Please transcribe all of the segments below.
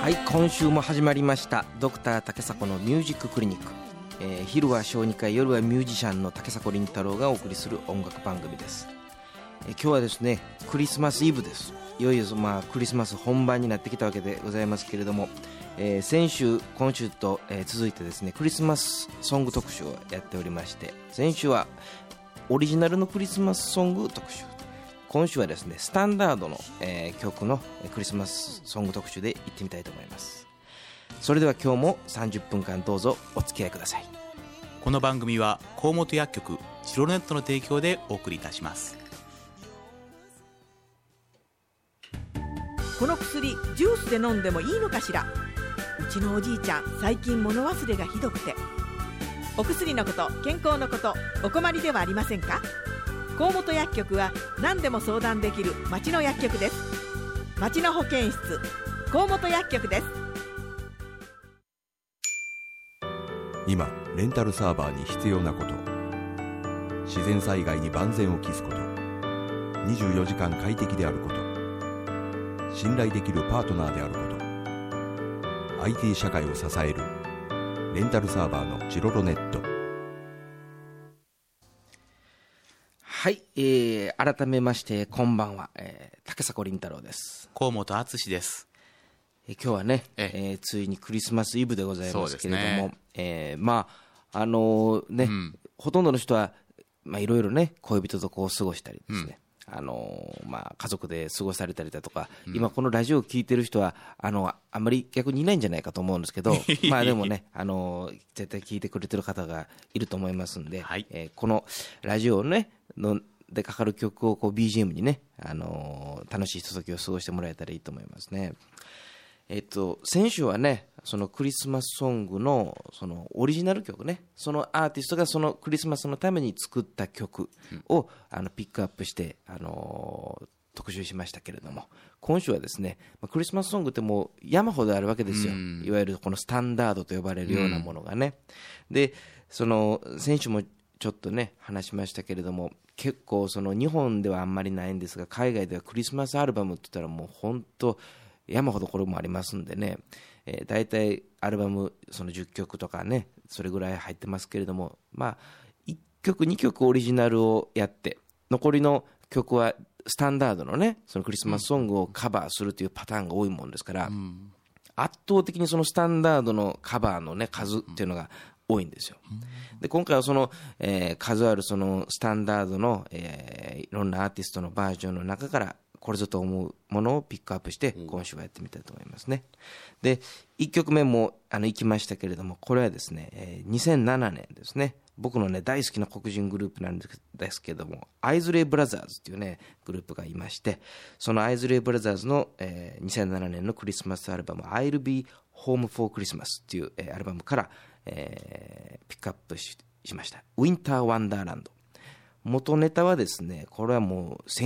はい、今週も始まりましたドクター竹迫のミュージッククリニック、昼は小児科医、夜はミュージシャンの竹迫倫太郎がお送りする音楽番組です。今日はですねクリスマスイブです。いよいよクリスマス本番になってきたわけでございますけれども、先週今週と、続いてですねクリスマスソング特集をやっておりまして、先週はオリジナルのクリスマスソング特集、今週はですねスタンダードの、曲のクリスマスソング特集で行ってみたいと思います。それでは今日も30分間どうぞお付き合いください。 この番組は河本薬局チロネットの提供でお送りいたします。 この薬ジュースで飲んでもいいのかしら。うちのおじいちゃん最近物忘れがひどくて。お薬のこと健康のことお困りではありませんか。河本薬局は何でも相談できる町の薬局です。町の保健室河本薬局です。 今レンタルサーバーに必要なこと、自然災害に万全を期すこと、24時間快適であること、信頼できるパートナーであること、 IT 社会を支えるレンタルサーバーのチロロネット。 はい、改めましてこんばんは、竹迫倫太郎です。 河本敦です。 今日はね、ついにクリスマスイブでございますけれども、ほとんどの人はいろいろね恋人とこう過ごしたりですね、家族で過ごされたりだとか、今このラジオを聞いてる人はあんまり逆にいないんじゃないかと思うんですけどでもね絶対聞いてくれてる方がいると思いますんで、 はい、 このラジオねでかかる曲をこう BGM にね、楽しいひとときを過ごしてもらえたらいいと思いますね。先週はねそのクリスマスソングのそのオリジナル曲ね、そのアーティストがそのクリスマスのために作った曲を、ピックアップして、特集しましたけれども、今週はですねクリスマスソングってもう山ほどあるわけですよ。いわゆるこのスタンダードと呼ばれるようなものがね、でその先週もちょっとね話しましたけれども、結構その日本ではあんまりないんですが、海外ではクリスマスアルバムって言ったらもう本当山ほどこれもありますんでね、だいたいアルバムその10曲とかねそれぐらい入ってますけれども、1曲2曲オリジナルをやって残りの曲はスタンダードのねそのクリスマスソングをカバーするというパターンが多いもんですから、圧倒的にそのスタンダードのカバーのね数っていうのが多いんですよ。で今回はその、数あるそのスタンダードの、いろんなアーティストのバージョンの中からこれぞと思うものをピックアップして今週はやってみたいと思いますね。で1曲目も行きましたけれども、これはですね、2007年ですね、僕のね大好きな黒人グループなんですけれども、アイズレイブラザーズっていうねグループがいまして、そのアイズレイブラザーズの、2007年のクリスマスアルバム I'll Be Home for Christmas っていう、アルバムから、ピックアップ しましたウィンターワンダーランド。元ネタはですね、これはもう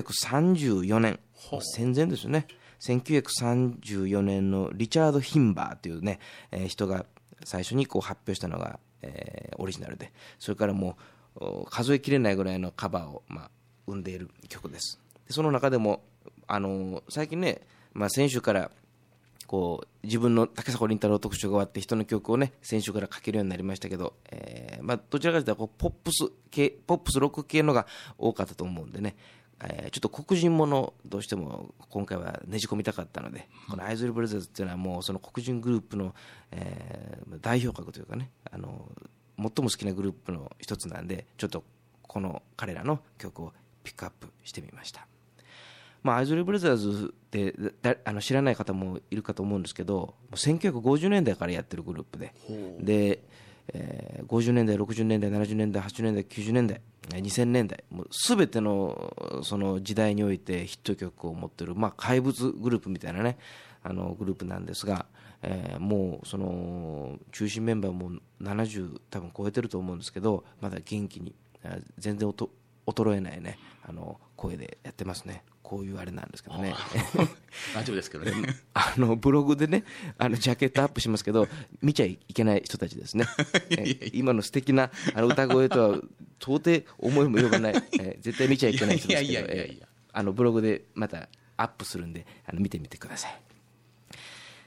1934年、戦前ですよね。1934年のリチャード・ヒンバーというね、人が最初にこう発表したのが、オリジナルで、それからもう数えきれないぐらいのカバーを、生んでいる曲です。でその中でも最近ね、先週からこう自分の竹迫倫太郎特集が終わって人の曲をね先週から書けるようになりましたけど、どちらかというとこうポップスロック系のが多かったと思うんでね、ちょっと黒人ものどうしても今回はねじ込みたかったので、このアイズレイブラザーズっていうのはもうその黒人グループの、代表格というかね、最も好きなグループの一つなんで、ちょっとこの彼らの曲をピックアップしてみました。アイズレイブラザーズって知らない方もいるかと思うんですけど、1950年代からやってるグループで、50年代60年代70年代80年代90年代2000年代もう全てのその時代においてヒット曲を持っている、怪物グループみたいなねグループなんですが、もうその中心メンバーも70多分超えてると思うんですけど、まだ元気に全然衰えないね声でやってますね。こういうあれなんですけどね大丈夫ですけどねブログでねジャケットアップしますけど見ちゃいけない人たちですね今の素敵な歌声とは到底思いもよばない、絶対見ちゃいけない人ですけど、ブログでまたアップするんで見てみてください。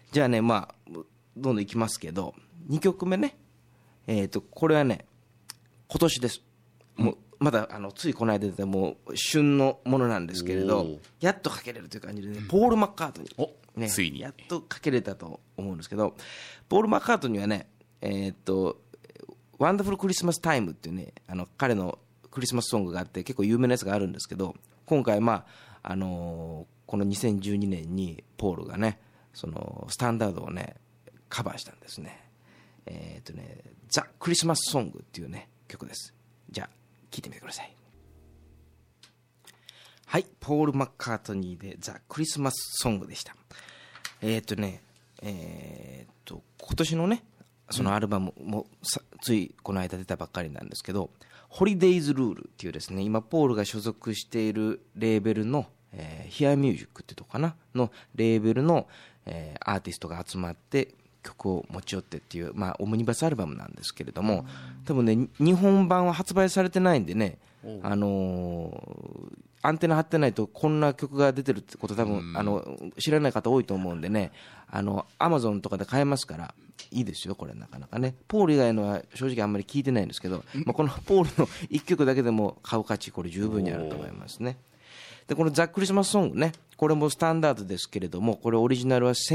じゃあね、まあどんどんいきますけど、2曲目ね、これはね今年です。もうまだついこの間でもう旬のものなんですけれど、やっとかけれるという感じでね、ポール・マッカートニー、ね、 ついにやっとかけれたと思うんですけど、ポール・マッカートニーはね、ワンダフル・クリスマス・タイムっていうね、彼のクリスマスソングがあって結構有名なやつがあるんですけど、今回この2012年にポールがねそのスタンダードをねカバーしたんですね。ザ・クリスマスソングっていうね曲です。じゃあ聴いてみてください。はい、ポール・マッカートニーでザ・クリスマスソングでした。今年のねそのアルバムもついこの間出たばっかりなんですけど、ホリデイズ・ルールっていうですね、今ポールが所属しているレーベルのヒアミュージックっていうとこかなのレーベルのアーティストが集まって曲を持ち寄ってっていう、オムニバスアルバムなんですけれども、多分ね日本版は発売されてないんでね、アンテナ張ってないとこんな曲が出てるってこと多分知らない方多いと思うんでね、アマゾンとかで買えますからいいですよこれ。なかなかねポール以外のは正直あんまり聞いてないんですけど、このポールの1曲だけでも買う価値これ十分にあると思いますね。でこのザ・クリスマスソングね、これもスタンダードですけれども、これオリジナルは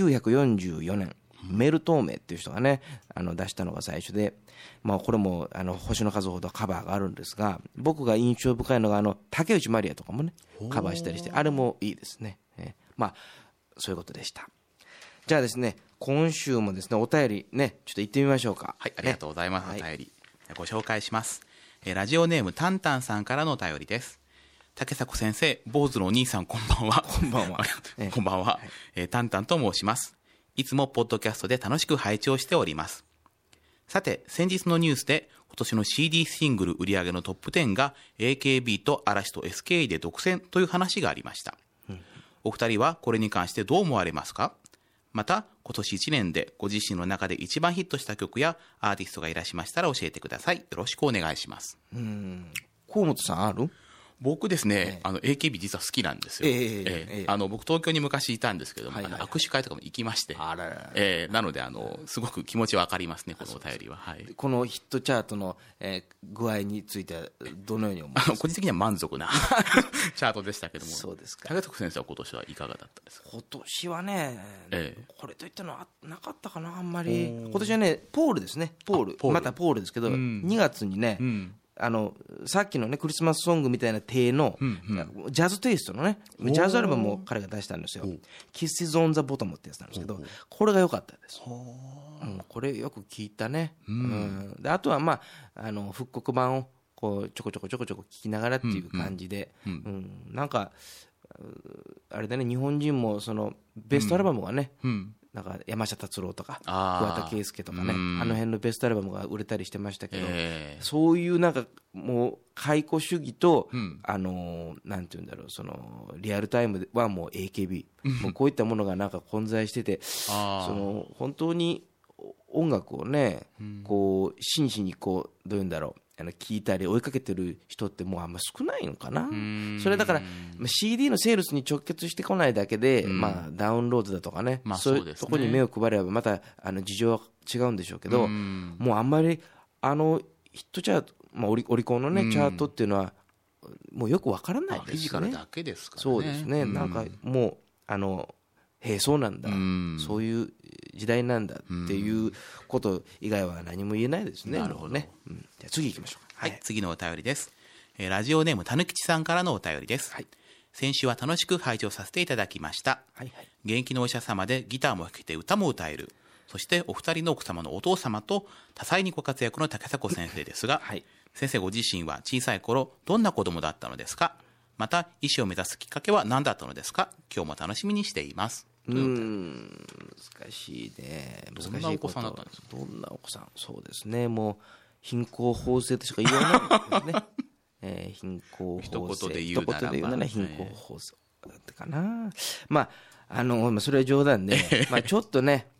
1944年メルトーメっていう人がね出したのが最初で、これも星の数ほどカバーがあるんですが、僕が印象深いのが竹内まりやとかもねカバーしたりして、あれもいいですね。そういうことでした。じゃあですね、今週もですねお便りねちょっと行ってみましょうか。 はい、ありがとうございます、 はい、 お便りご紹介します。ラジオネームタンタンさんからのお便りです。竹迫先生、坊主のお兄さん、こんばんは。 こんばんは。 こんばんは、タンタンと申します。いつもポッドキャストで楽しく拝聴しております。さて、先日のニュースで今年の CD シングル売上のトップ10が AKB と嵐と SKE で独占という話がありました。お二人はこれに関してどう思われますか？また、今年1年でご自身の中で一番ヒットした曲やアーティストがいらっしゃいましたら教えてください。よろしくお願いします。 河本さんある？ 僕ですね、AKB 実は好きなんですよ。僕東京に昔いたんですけども、握手会とかも行きまして、なのですごく気持ちわかりますね、このお便りは。 このヒットチャートの、具合についてはどのように思いますか？ 個人的には満足なチャートでしたけども。 そうですか。 竹徳先生は今年はいかがだったですか？ 今年はね、これといったのはなかったかな、あんまり。今年はねポールですね。ポールまたポールですけど、2月にね、さっきのねクリスマスソングみたいな体の、ジャズテイストのねジャズアルバムを彼が出したんですよ。Kisses on the Bottom ってやつなんですけど、これが良かったです。これよく聞いたね。であとは復刻版をこうちょこちょこ聞きながらっていう感じで、なんかあれだね、日本人もそのベストアルバムがね、なんか山下達郎とか桑田佳祐とかね、あの辺のベストアルバムが売れたりしてましたけど、そういうなんかもう解雇主義と、なんていうんだろう、そのリアルタイムはもう AKB もうこういったものがなんか混在してて、その本当に音楽をね、こう真摯にこうどういうんだろう、聞いたり追いかけてる人ってもうあんま少ないのかな。それだから CD のセールスに直結してこないだけで、ダウンロードだとかね、そういうところに目を配ればまた事情は違うんでしょうけど、もうあんまりヒットチャート、オリコンのねチャートっていうのはもうよくわからないですね。 フィジカルだけですからね。 そうですね。なんかもうそうなんだ、そういう時代なんだっていうこと以外は何も言えないですね。 なるほどね。 じゃあ次行きましょう。 はい、次のお便りです。ラジオネームたぬきちさんからのお便りです。先週は楽しく拝聴させていただきました。現役のお医者様でギターも弾けて歌も歌える、そしてお二人の奥様のお父様と多彩にご活躍の竹迫先生ですが、先生ご自身は小さい頃どんな子供だったのですか？また医師を目指すきっかけは何だったのですか？今日も楽しみにしています。 難しいね。難しいこと。 どんなお子さんだったんですか？ どんなお子さん。そうですね、もう貧困法制としか言わないですね。貧困法制、 一言で言うなら貧困法制だったかな。それは冗談で、ちょっとね、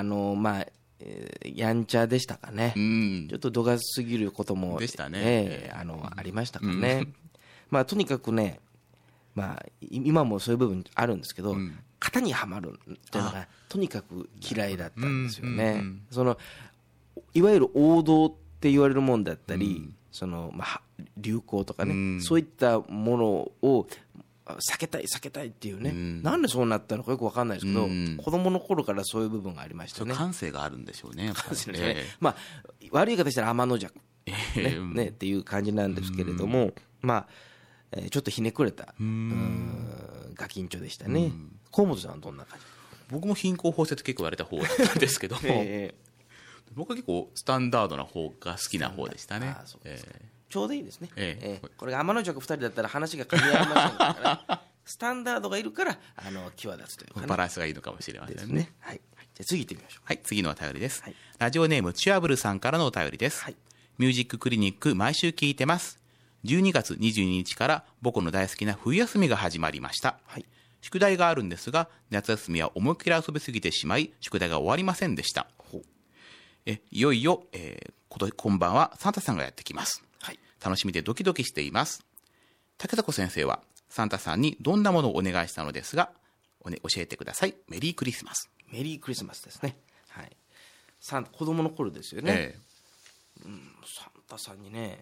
やんちゃでしたかね。ちょっと度が過ぎることもでしたね。 ありましたかね。とにかくね、今もそういう部分あるんですけど、 型にはまるっていうのがとにかく嫌いだったんですよね。いわゆる王道って言われるもんだったり、流行とかね、そういったものを避けたいっていうね、なんでそうなったのかよく分かんないですけど、子供の頃からそういう部分がありましたね。 感性があるんでしょうね。 感性ですね。悪い言い方したら天の弱、ねっていう感じなんですけれども、ちょっとひねくれたガキンチョでしたね。河本さんはどんな感じ？ 僕も貧困法説結構言われた方だったんですけども、僕は結構スタンダードな方が好きな方でしたね。 ちょうどいいですね。これが天の弱2人だったら話が噛み合いませんから、スタンダードがいるから際立つというか、ね、 バランスがいいのかもしれませんですね。はい、じゃあ次行ってみましょう。 はい、次のお便りです。ラジオネームチュアブルさんからのお便りです。ミュージッククリニック毎週聞いてます。12月22日から僕の大好きな冬休みが始まりました。宿題があるんですが、夏休みは思いっきり遊びすぎてしまい、宿題が終わりませんでした。いよいよ、今晩はサンタさんがやってきます。楽しみでドキドキしています。竹迫先生はサンタさんにどんなものをお願いしたのですが、教えてください。メリークリスマス。 メリークリスマスですね。子供の頃ですよね。サンタさんにね、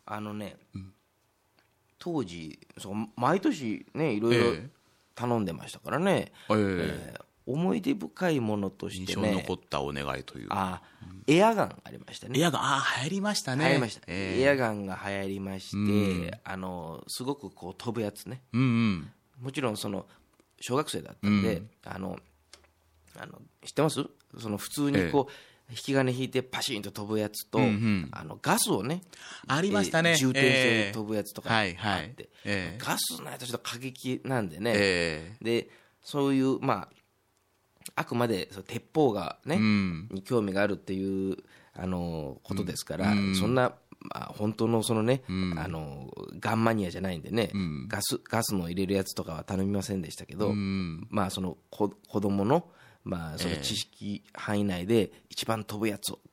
当時毎年ねいろいろ頼んでましたからね。思い出深いものとしてね、 印象に残ったお願いという、 エアガンありましたね。 エアガン、流行りましたね。 流行りました。エアガンが流行りまして、すごくこう飛ぶやつね。もちろん小学生だったんで、知ってます？普通にこう、引き金引いてパシンと飛ぶやつと、ガスをね、 ありましたね。 充填性で飛ぶやつとかあって、ガスのやつはちょっと過激なんでね。でそういうあくまで鉄砲がね、に興味があるっていうことですから、そんな、本当のガンマニアじゃないんでね、ガスの入れるやつとかは頼みませんでしたけど、子供の、知識範囲内で一番飛ぶやつを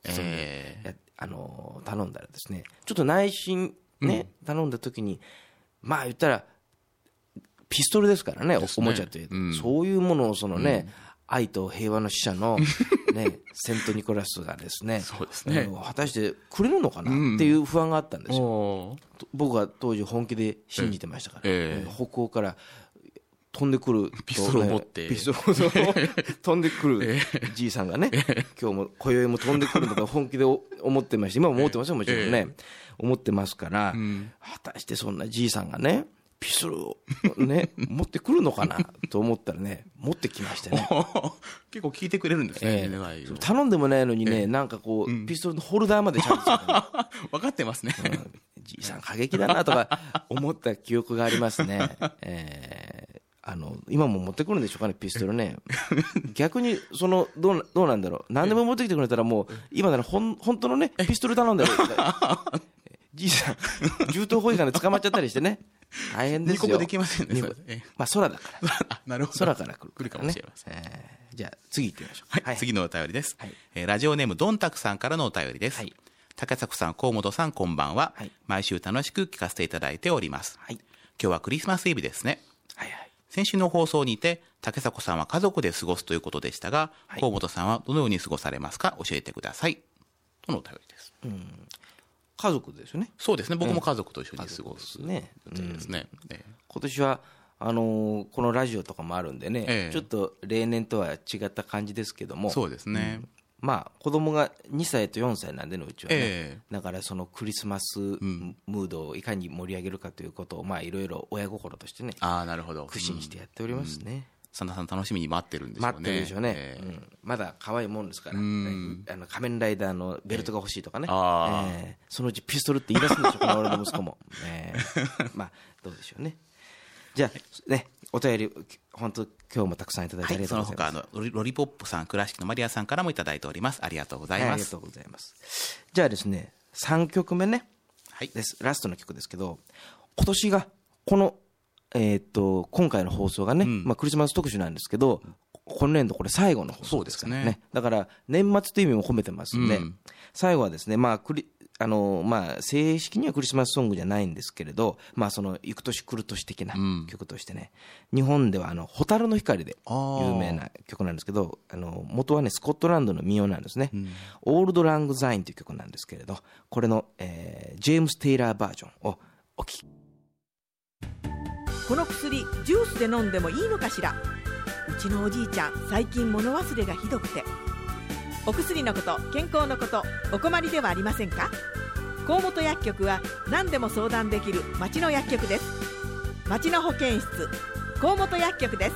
頼んだらですね、ちょっと内心ね、頼んだ時に言ったらピストルですからね、おもちゃという、そういうものを愛と平和の使者の、セントニコラスがですね、果たしてくれるのかなっていう不安があったんですよ。僕は当時本気で信じてましたから、北欧から飛んでくるピストルを持って飛んでくるじいさんがね、今宵も飛んでくるのか本気で思ってまして、今も思ってますよ、もちろんね、思ってますから、果たしてそんなじいさんがねピストルをね持ってくるのかなと思ったらね、持ってきましたね。 結構聞いてくれるんですね。 頼んでもないのにね、なんかこう、ピストルのホルダーまでちゃんと分かってますね。 じいさん過激だなとか思った記憶がありますね。今も持ってくるんでしょうかね、ピストルね。逆にどうなんだろう、何でも持ってきてくれたら、もう今なら本当のねピストル頼んだらじいさん銃刀法違反で捕まっちゃったりしてね、大変ですよ。 入国できませんね。 空だからなるほど、 空から来るかもしれません。 じゃあ次行ってみましょう。 次のお便りです。ラジオネームどんたくさんからのお便りです。竹迫さん、河本さん、こんばんは。毎週楽しく聞かせていただいております。今日はクリスマスイブですね。先週の放送にて竹迫さんは家族で過ごすということでしたが、河本さんはどのように過ごされますか、教えてください、とのお便りです。 家族ですよね。 そうですね、僕も家族と一緒に過ごすね。 今年はこのラジオとかもあるんでね、ちょっと例年とは違った感じですけども、 そうですね、 子供が2歳と4歳なんでのうちはね、だからクリスマスムードをいかに盛り上げるかということをいろいろ親心としてね、苦心してやっておりますね。 サンタさん楽しみに待ってるんでしょうね。 待ってるでしょうね。まだ可愛いもんですから、仮面ライダーのベルトが欲しいとかね、そのうちピストルって言い出すんでしょうかね、俺の息子も。どうでしょうね。じゃあね、お便り本当今日もたくさんいただいてありがとうございます。 その他ロリポップさん、倉敷のマリアさんからもいただいております。ありがとうございます。 ありがとうございます。じゃあですね、3曲目ね、ラストの曲ですけど、今年がこの今回の放送がね、クリスマス特集なんですけど、今年度これ最後の放送ですからね。だから年末という意味も込めてますんで、最後はですね、 正式にはクリスマスソングじゃないんですけれど、その行く年来る年的な曲としてね、日本では蛍の光で有名な曲なんですけど、元はねスコットランドの民謡なんですね、オールド・ラング・ザインという曲なんですけれど、これの、ジェームス・テイラーバージョンをお聴き。 この薬ジュースで飲んでもいいのかしら。うちのおじいちゃん最近物忘れがひどくて。お薬のこと、健康のこと、お困りではありませんか。河本薬局は何でも相談できる町の薬局です。町の保健室、河本薬局です。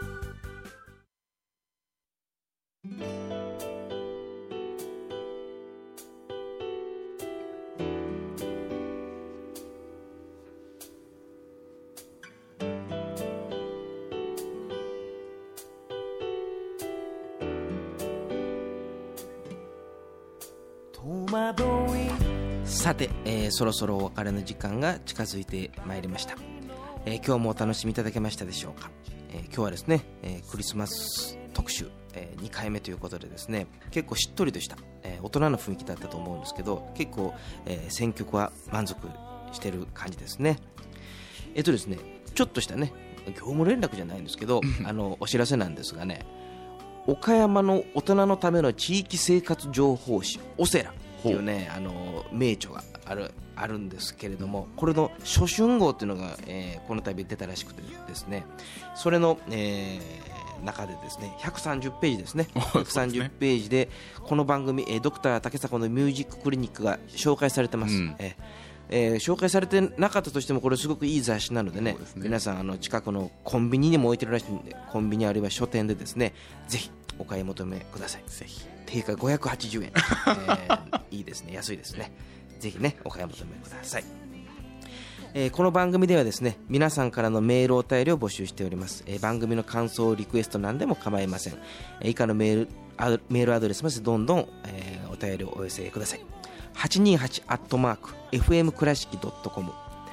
さて、そろそろお別れの時間が近づいてまいりました。今日もお楽しみいただけましたでしょうか。今日はですね、クリスマス特集、2回目ということでですね、結構しっとりとした、大人の雰囲気だったと思うんですけど、結構、選曲は満足してる感じですね。ですね、ちょっとしたね業務連絡じゃないんですけどお知らせなんですがね、岡山の大人のための地域生活情報誌オセラっていうね名著があるんですけれども、これの初春号っていうのが、この度出たらしくてですね、それの、中でですね130ページですね130ページでこの番組、ドクター竹迫のミュージッククリニックが紹介されてます、紹介されてなかったとしてもこれすごくいい雑誌なので ね、皆さん近くのコンビニにも置いてるらしいんで、コンビニあるいは書店でですねぜひお買い求めください。ぜひ定価580円、いいですね、安いですね。ぜひねお買い求めください。この番組ではですね皆さんからのメールお便りを募集しております。番組の感想リクエストなんでも構いません。以下のメールアドレスまでどんどん、お便りをお寄せください。828@fm倉敷 .com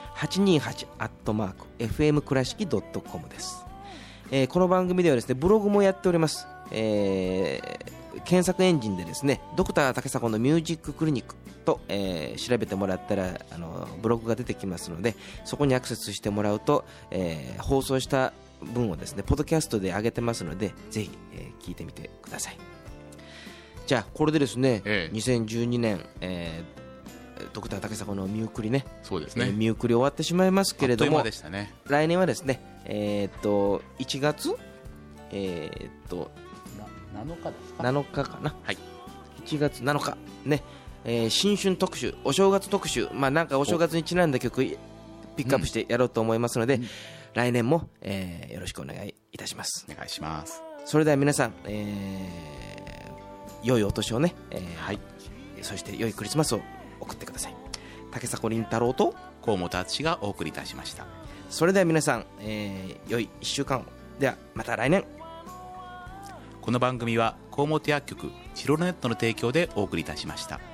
828@fm倉敷 .com です。この番組ではですねブログもやっております。検索エンジンでですねドクター竹迫のミュージッククリニックと、調べてもらったらブログが出てきますので、そこにアクセスしてもらうと、放送した分をですねポッドキャストで上げてますのでぜひ、聞いてみてください。じゃあこれでですね、2012年、ドクター竹迫のミュークリね、 そうですね、 ミュークリ終わってしまいますけれども、 あっという間でしたね。 来年はですね1月 7日ですか 7日かな、 はい、 1月7日ね、新春特集、お正月特集、なんかお正月にちなんだ曲ピックアップしてやろうと思いますので、来年も、よろしくお願いいたします。 お願いします。 それでは皆さん、良いお年をね、はい、そして良いクリスマスを送ってください。竹迫凛太郎と河本敦がお送りいたしました。 それでは皆さん、良い1週間を。ではまた来年。 この番組は河本薬局チロルネットの提供でお送りいたしました。